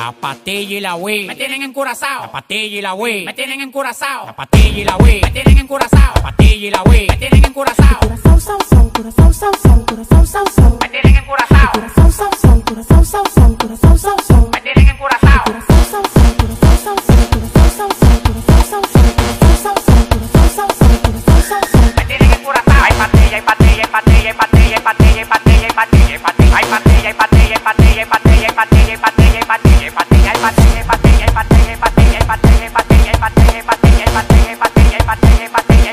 La pastilla y la weed me tienen encurazao. La pastilla y la weed me tienen encurazao. La pastilla y la weed me tienen encurazao. La pastilla y la weed me tienen encurazao. Curazao, sao, sao, curazao, sao, sao, curazao, sao, sao. Me tienen encurazao. Curazao, sao, sao, curazao, sao, sao, curazao, sao, sao. Me tienen encurazao. Curazao, sao, sao, curazao, sao, sao, curazao, sao, sao, curazao, sao, sao, curazao, sao, sao, curazao, sao, sao, curazao, sao, sao. Me tienen encurazao. Hay pastilla, hay pastilla, hay pastilla, hay pastilla, hay pastilla, hay pastilla, hay pastilla, hay pastilla. Hay pastilla, hay pastilla, hay pastilla, hay pastilla, hay pastilla, hay pastilla, hay pastilla, hay pastilla. Hay pastilla, hay pastilla, hay pastilla, hay pastilla, hay pastilla, hay pastilla, hay pastilla, hay pastilla, hay pastilla, hay pastilla, hay pastilla, hay pastilla, hay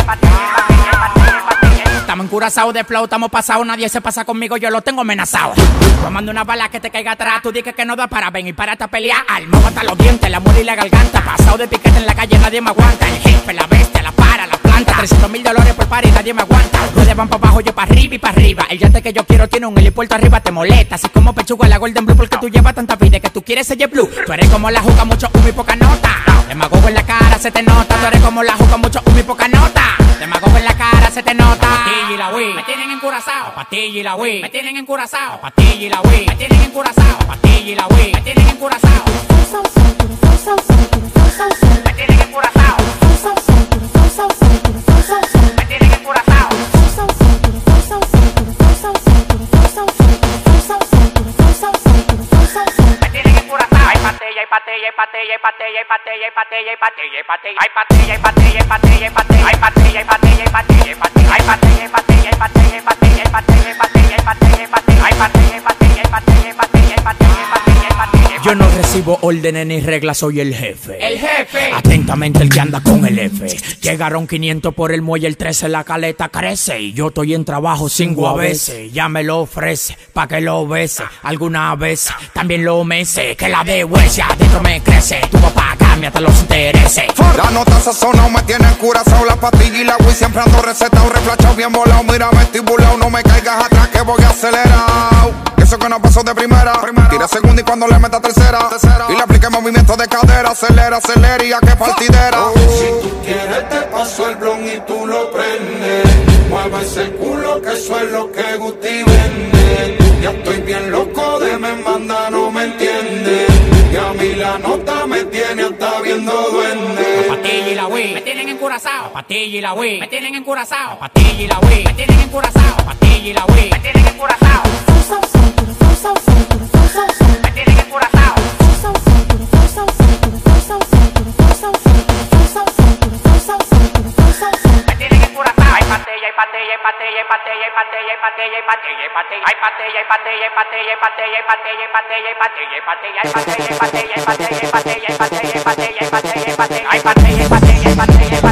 pastilla. Estamos encurazados de flow, estamos pasados, nadie se pasa conmigo, yo lo tengo amenazado. Tomando una bala que te caiga atrás, tú dices que no da para ven y párate a pelear. Al mojo hasta los dientes, la muela y la garganta. Pasado de piquete en la calle, nadie me aguanta. El jefe, la bestia, la para, la planta. $300,000 por par y nadie me aguanta. Ustedes van para abajo, yo para arriba y para arriba. El yate que yo quiero tiene un helipuerto arriba, te molesta. Así como pechuga la Golden Blue, porque tú llevas tanta vida que tú quieres ser Blue. Tú eres como la juca, mucho humo y poca nota. Demagogo en la cara, se te nota. Tú eres como la juca, mucho humo y poca nota. Demagogo en la cara, se te nota. La pastilla y la weed me tienen encurazao. La pastilla y la weed me tienen encurazao. La pastilla y la weed me tienen encurazao. La pastilla y la weed me tienen encurazao. Sao, sao, curazao, sao, sao, curazao, sao, sao. Me tienen encurazao. Sao, sao, curazao, sao, sao, curazao, sao, sao. Me tienen encurazao. Sao, sao, curazao, sao, sao, curazao, sao, sao, curazao, sao, sao, curazao, sao, sao, curazao, sao, sao, curazao, sao, sao. Me tienen encurazao. Hay pastilla, hay pastilla, hay pastilla, hay pastilla, hay pastilla, hay pastilla, hay pastilla, hay pastilla. Hay pastilla, hay pastilla, hay pastilla, hay pastilla. Hay pastilla, hay pastilla, hay pastilla, hay pastilla. Hay pastilla, hay pastilla, hay pastilla, hay pastilla, hay pastilla, hay pastilla, hay pastilla, hay pastilla. Hay pastilla, hay pastilla, hay pastilla, hay pastilla, hay pastilla, hay pastilla, hay pastilla. Yo no recibo órdenes ni reglas, soy el jefe. El jefe. Atentamente el que anda con el F. Llegaron 500 por el muelle, el 13 la caleta crece. Y yo estoy en trabajo 5 a veces. Ya me lo ofrece, pa' que lo bese. Algunas veces también lo mece. Que la de huesia adentro me crece. Tu papá cambia hasta los intereses. La nota sazonao me tiene encurazao. La pastilla y la Wii siempre ando recetado. Reflachado bien volado, mira vestibulado. No me caigas atrás que voy acelerado. Eso que no pasó de primera. Tira segunda y cuando le meta tercera. Y le aplique movimiento de cadera. Acelera, acelera y a que partidera. Si tú quieres te paso el blon y tú lo prendes. Mueve ese culo que eso es lo que Guti vende. Ya estoy bien loco de me manda, no me entiende. Y a mí la nota me tiene hasta viendo duende. La pastilla y la weed me tienen encurazao. La pastilla y la weed me tienen encurazao. La pastilla y la weed me tienen encurazao. La pastilla y la weed me tienen encurazao. Sao, sao, curazao, sao, sao, curazao, sao, sao. Me tienen encurazao. Sao, sao, curazao, sao, sao, curazao, sao, sao, curazao, sao, sao, curazao, sao, sao, curazao, sao, sao, curazao, sao, sao. Me tienen encurazao. Hay pastilla, hay pastilla, hay pastilla, hay pastilla, hay pastilla, hay pastilla, hay pastilla, hay pastilla. Hay pastilla, hay pastilla, hay pastilla, hay pastilla, hay pastilla, hay pastilla, hay pastilla, hay pastilla. Hay pastilla, hay pastilla, hay pastilla, hay pastilla, hay pastilla, hay pastilla, hay pastilla, hay pastilla, hay pastilla, hay pastilla, hay pastilla, hay pastilla.